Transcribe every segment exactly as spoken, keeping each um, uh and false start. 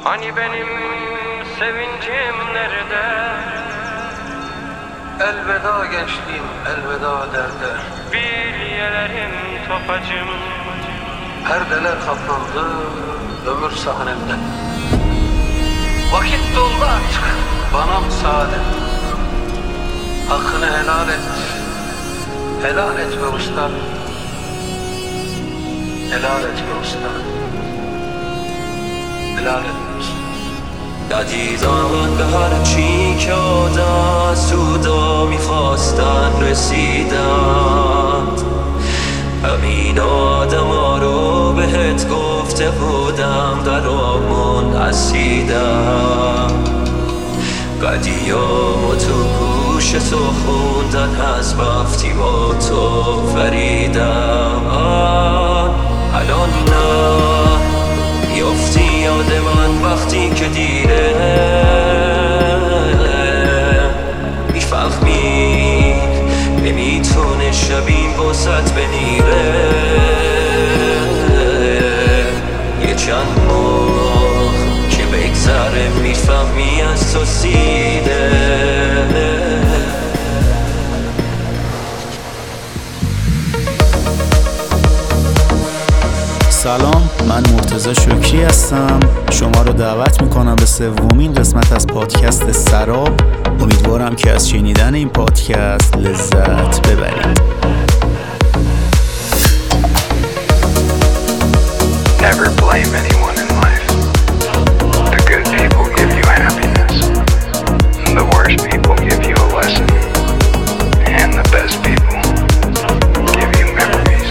Hani benim sevincim nerede? Elveda gençliğim, elveda derde. Bilyelerim topacım. Perdeler kaplandı ömür sahnemde. Vakit doldu artık, bana müsaade. Hakkını helal et, helal et be usta. Helal et be usta. Helal et be usta. ندیدم به هر چی که آدم سودا میخواستن رسیدند. همین آدم ها رو بهت گفته بودم در آمون اسیدم. قدیام تو گوش تو خوندن از وقتی با تو فریدم. الان نه میافتی یاد من وقتی که دیره میفهمی نمیتونه شبیم واسط بمیره. یه چند ماه که بگذره میفهمی از تو سیده. سلام، من مرتضی شکری هستم. شما رو دعوت میکنم به سومین قسمت از پادکست سراب. امیدوارم که از شنیدن این پادکست لذت ببرید. Never blame anyone in life. The good people give you happiness. The worst people give you a lesson. And the best people give you memories.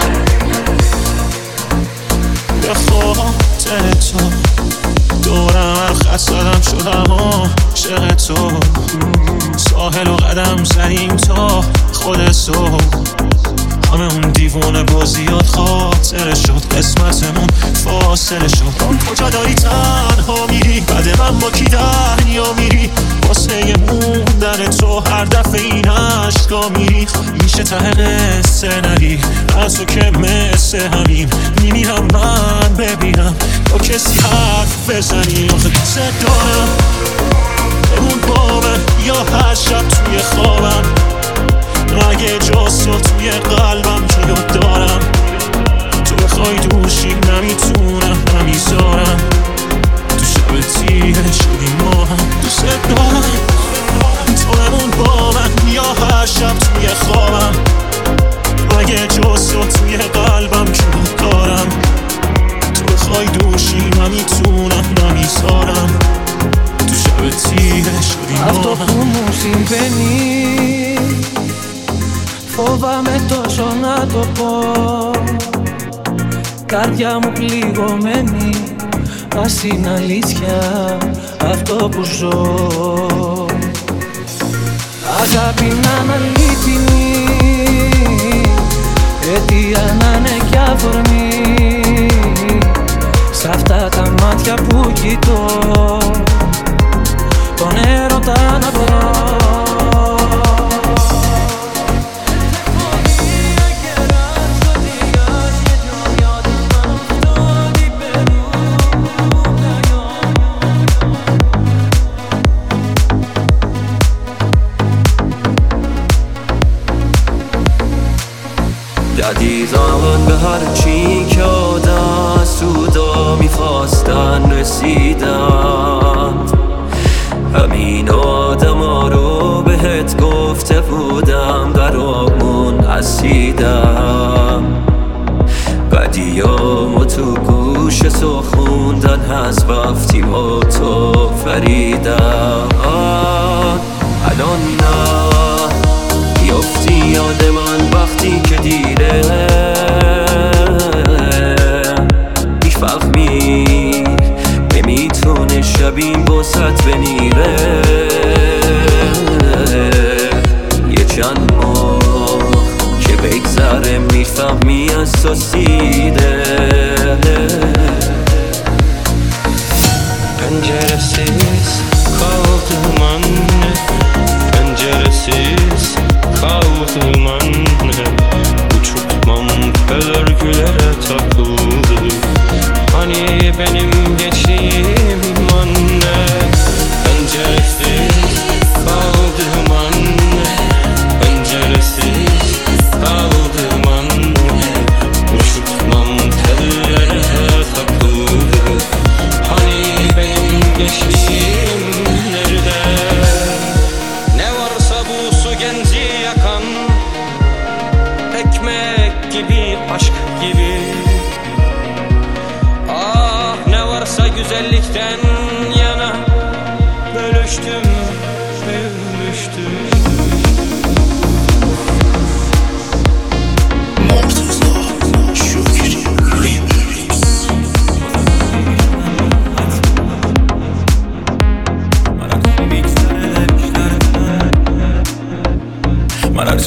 به خاطر تو دورم ارخص زدم شدم عاشق تو. ساحل و قدم زدیم تا خود صبح. همه اون دیوونه بازیات خاطره شد. قسمتمون فاصله شد. اون کجا داری تنها میری؟ بعد من با کی دریا میری؟ واسه موندن تو هر دفعه این عشقا میری. میشه ته قصه نری از تو که مثل همین میمیرم من ببینم با کسی حرف بزنی. آخه دوست دارم بمون با من یا هر شب توی خوابم. اگه جاست توی قلبم جلو دارم. تو بخوای دوشی نمیتونم نمیذارم. تو شب تیه شدی ما هم دوست دارم. تو بمون با من یا هر شب توی خوابم. اگه جاست توی قلبم جلو دارم. تو بخوای دوشی نمیتونم نمیذارم. تو شب τύχε شدی ما هم. Αυτό που μου συμβαίνει φοβάμαι τόσο να το πω. Καρδιά μου πληγωμένη, ας είναι αλήθεια αυτό που ζω. Αγάπη να είναι αλήθινη, αιτία να είναι κι αφορμή. Σ' αυτά τα μάτια που κοιτώ τον έρωτα να βρω. دیدن به هر چی که آدم سودا میخواستن رسیدند. همین آدم ها رو بهت گفته بودم در آمون اسیدم. قدیام تو گوش تو خوندن از وقتی با تو فریدم. الان نه بیافتی یاد من وقتی که دیره میفهمی نمیتونه شبیم واسط بمیره. یه چند ماه که بگذره میفهمی از تو سیده. Penceresiz kaldım anne, penceresiz kaldım anne. Uçurtmam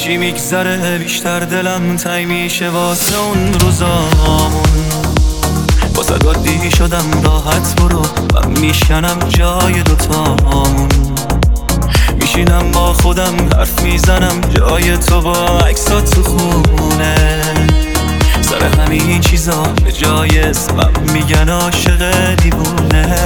هرچی میگذره بیشتر دلم تنگ میشه واسه اون روزامون. با صدادی شدم راحت برو من میشنم جای دوتامون. میشینم با خودم حرف میزنم جای تو با عکسات تو خونه. سر همین چیزا به جای اسمم میگن عاشق دیوونه.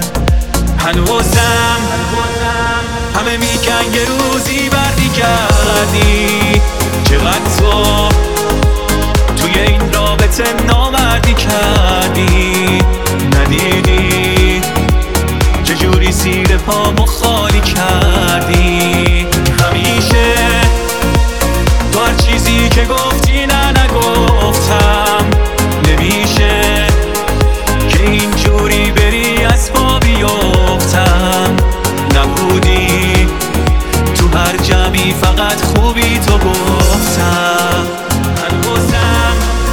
هنوزم همه میگن یه روزی بردی کردی. چقدر تو توی این رابطه نامردی کردی. ندیدی چجوری زیر پامو خالی کردی. همیشه تو هر چیزی که گفتی نه نگفتم. نمیشه که اینجوری بری از پا بیفتم. نبودی تو هر جمعی فقط خوبی تو گفتم. هنوزم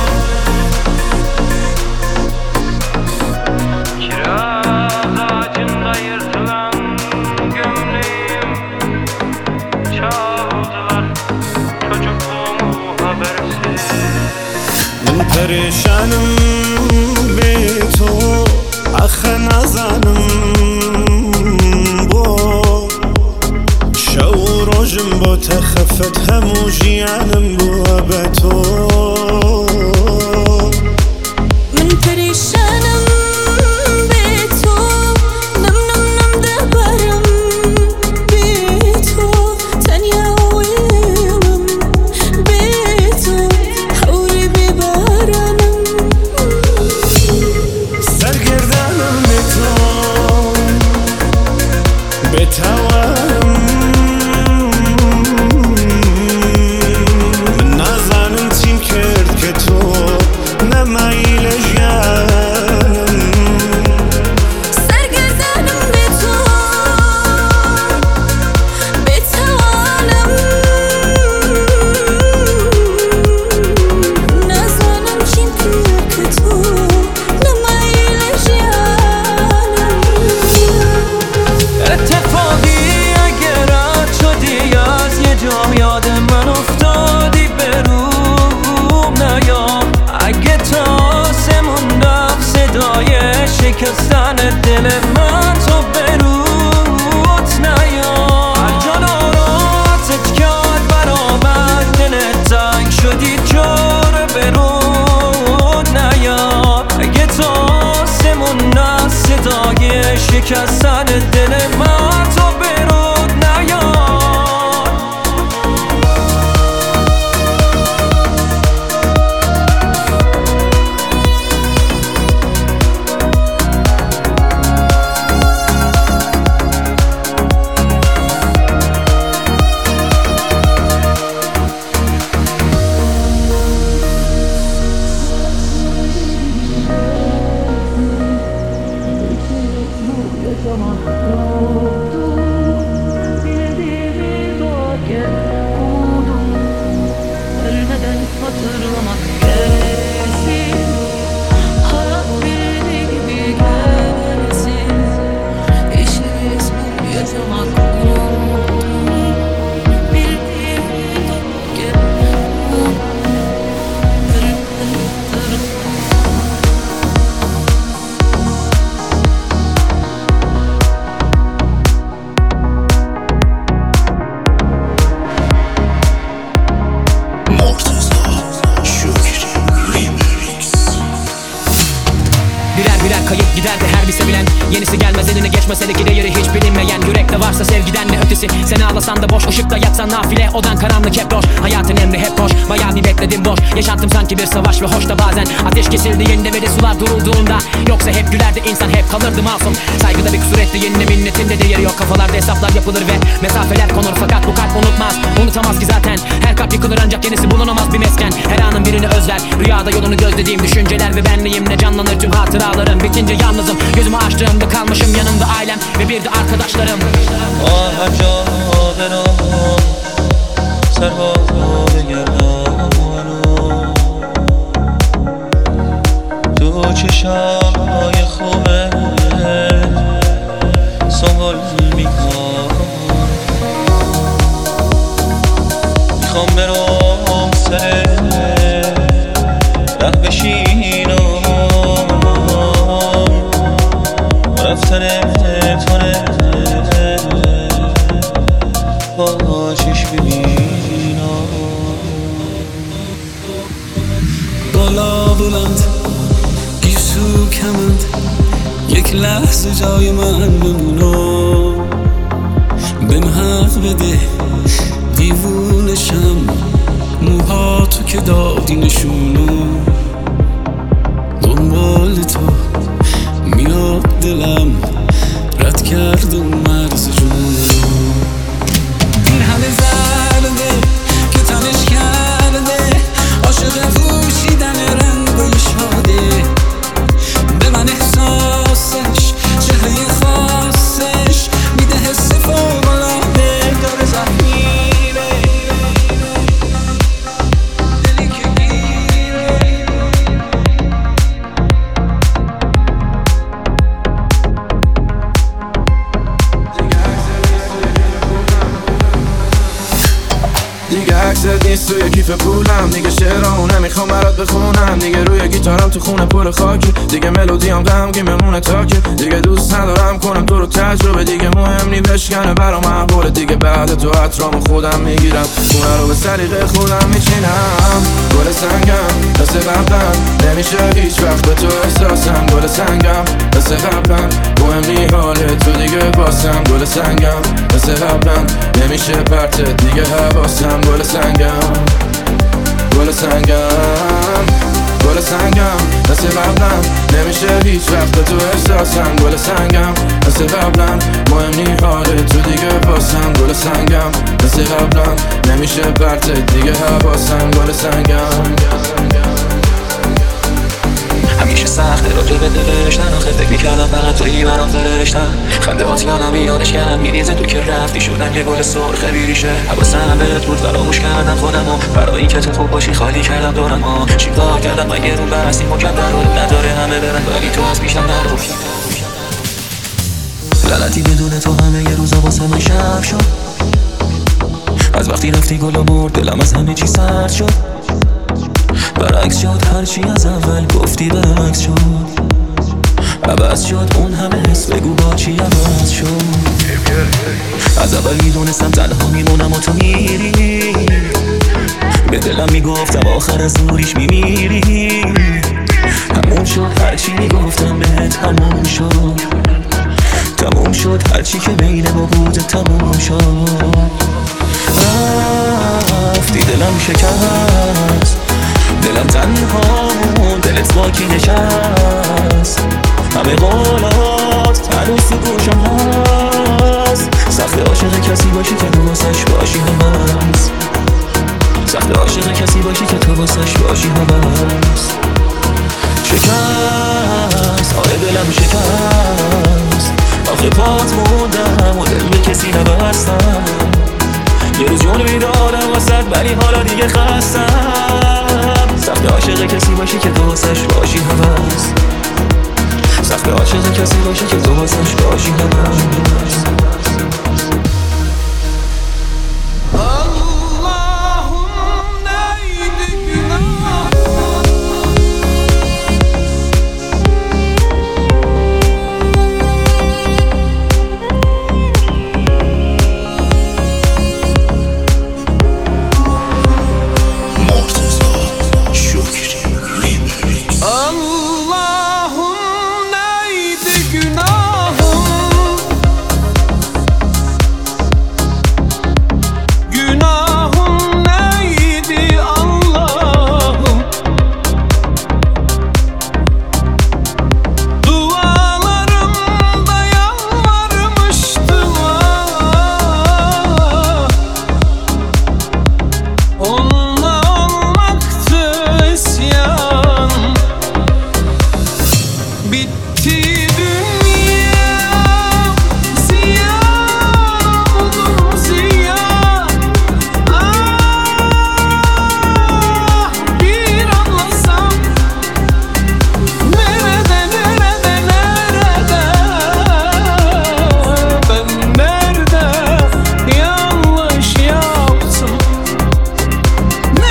Kiraz ağacında yırtılan gömleğim. Çaldılar çocukluğumu habersiz. من پریشانم به تو آخه نزنم با شعورجم با تخفت همو جیانم با به تو. من پریشانم به تو نم نم نم دبرم به تو تنیاویم به تو حولی ببرم سرگردانم به تو بتوانم من نزانم چیم کرد که تو نمایل جانم. سرگردانم به تو بتوانم نزانم چیم کرد که تو نمایل جانم. اتفاقی اگر رد شدی از یه جا یاد من افتادی بروم نیا. اگه تا آسمون رفت صدای شکستن دل من تو برود نیا. هر جا ناراتت کرد برا من دلت تنگ شدی جور برود نیا. اگه تا آسمون رفت صدای شکستن دل من تو برود نیا. Ölmeden hatırlamak gelsin. Hayat bildiği gibi gelsin. İşimiz yaşamak unuttum. Bildiğim gel. Ölmeden birer birer kayıp giderdi her bir sevilen. Yenisi gelmez eline geçmese de gideri hiç bilinmeyen. Yürekte varsa sevgiden ne ötesi. Sen ağlasan da boş, ışıkta yatsan nafile. Odan karanlık hep loş, hayatın emri hep boş. Bayağı bir bekledim boş, yaşantım sanki bir savaş ve hoş da bazen ateş kesildi yenide sular durulduğunda. Yoksa hep gülerdi insan, hep kalırdı masum. Saygıda bir kusur etti yenine, minnetinde değeri yok. Kafalarda hesaplar yapılır ve mesafeler konur. Fakat bu kalp unutmaz, unutamaz ki zaten. Her kalp yıkılır ancak yenisi bulunamaz bir mesken. Her anın birini özler, rüyada yolunu gözlediğim düşünceler ve benliğimle canlanır tüm hatıralarım. Bitince yalnızım, gözümü açtığımda kalmışım yanımda ailem ve bir de arkadaşlarım. هر جا برم سرها رو بگردم تو چشمای خوبه سنگل میکنم. میخوام یک لحظه جای من بمونو، بهم حق بده دیوونشم، موهاتو که دادی نشونو، دنبال تو میاد دلم، رد کرد اون مرز جونو. این همه زرده که تنش کرده، عاشق پوشیدن رنگای شاده، به من احساسش چهره خاصش میده حس فوق‌العاده، داره زخمیره دلی که گیره. دیگه عکست نیست توی کیف پولم، دیگه شعرامو نمیخوام برات بخونم، دیگه روی گیتارم تو خونه پر خاکی، دیگه ملودیام غمگین بمونه تاکی، دیگه دوست ندارم کنم تو رو تجربه، دیگه مهم نی بشکنه برام احواله، دیگه بعد تو عطرامو خودم میگیرم، خونه رو به سلیقه خودم میچینم، گل سنگم مثل قبلم، نمیشه هیچ وقت به تو احساسم، گل سنگم مثل قبلم، مهم نی حال تو دیگه باسم، گل سنگم مثل قبلم، نمیشه پرتت دیگه حواسم، گل سنگم گل سنگم گل سنگم مثل قبلم، نمیشه هیچ وقت به تو احساسم، گل سنگم مثل قبلم، مهم نی حال تو دیگه باسم، گل سنگم مثل قبلم، نمیشه پرتت دیگه حواسم، گل سنگم. همیشه سخته راجع به نوشتن، آخه فکر میکردم فقط تویی برام فرشتن، خنده هات یادم یادش کردم میریزه تو که رفتی، شدم یه گل سرخ بیریشه، حواسم بهت بود فراموش کردم خودمو، برای این که تو خوب باشی خالی کردم دورمو، چیکار کردم مگه رو بستی مکدر رو نداره همه برن، ولی تو از بیشتر نرو لعنتی بدون تو همه یه روزا واسه من شب شد، از وقتی رفتی گل و مرد دلم از همه چی سرد شد، برعکس شد هرچی از اول گفتی برعکس شد، عوض شد اون همه حس بگو با چی عوض شد، از اول میدونستم تنها میمونم و تو میری، به دلم میگفتم آخر از دوریش میمیری، همون شد هرچی میگفتم بهت همون شد، تموم شد هرچی که بین ما بود تموم شد، رفتی دلم شکست، دلم تنها مون دلت باکی نشست، همه قولات هنوز تو گوشم هست، سخت عاشق کسی باشی که تو واسش باشی هست، سخت عاشق کسی باشی که تو واسش باشی هست، شکست آره دلم شکست، آخه پات موندم و دل به کسی نبستم، یه روز جون میدادم واسد ولی حالا دیگه خستم، سخت عاشق کسی باشی که تو واسش باشی هست، سخت عاشق کسی باشی که تو واسش باشی هست.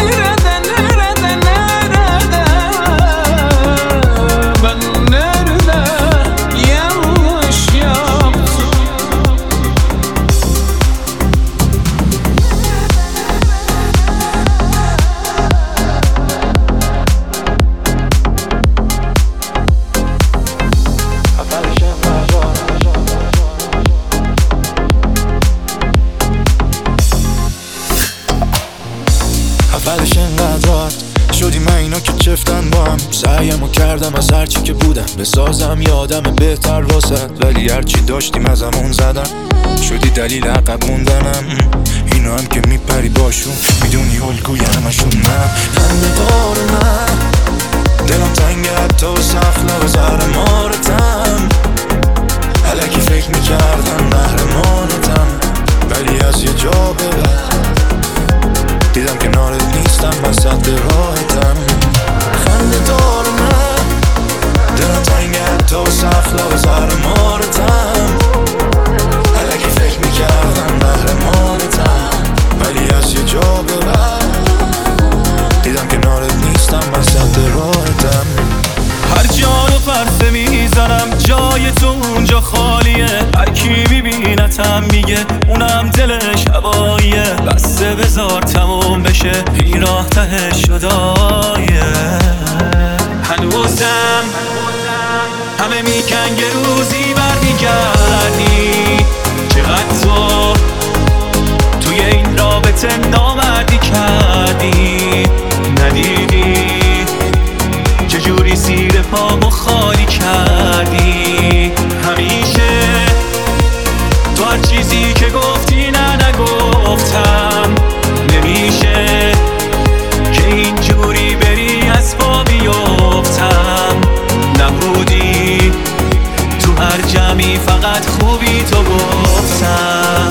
Nerede گرفتن با هم. سعیمو کردم از هرچی که بودم بسازم یادم بهتر واسد، ولی هرچی داشتیم از همون زدم. شدی دلیل عقب موندنم. اینو هم که میپری باشون میدونی الگوی همشون من. خنده دار من دلم تنگ حتی و سخلا و زهر مارتم. الکی فکر میکردم قهرمانتم، ولی از یه جا به بعد دیدم کنارت نیستم وسط راحتم. خنده دار من دلم تنگ حتی و سخلا و زهر مارتم. الکی فکر میکردم قهرمانتم، ولی از یه جا به بعد دیدم کنارت نیستم وسط راحتم. هر جا رو پرسه میزنم جای تو اونجا خالیه. هر کی میبینتم میگه اونم دلش هواییه. بسته بذار تموم بشه این راه ته شدایه. هنوزم همه میگن یه روزی برمیگردی. چقدر تو توی این رابطه نامردی کردی. ندیدی چجوری زیر پامو خالی کردی. همیشه تو هر چیزی که گفتی نه نگفتم. نمیشه که اینجوری بری از پا بیفتم. نبودی تو هر جمعی فقط خوبی تو گفتم.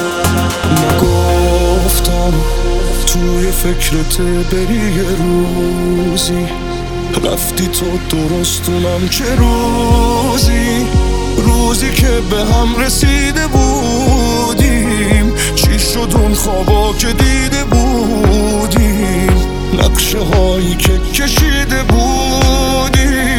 نگفتم توی فکرت بری یه روزی. رفتی تو درستونم چه روزی. روزی که به هم رسیده بودیم. چی شد اون خوابا که دیده بودیم. نقشه هایی که کشیده بودیم.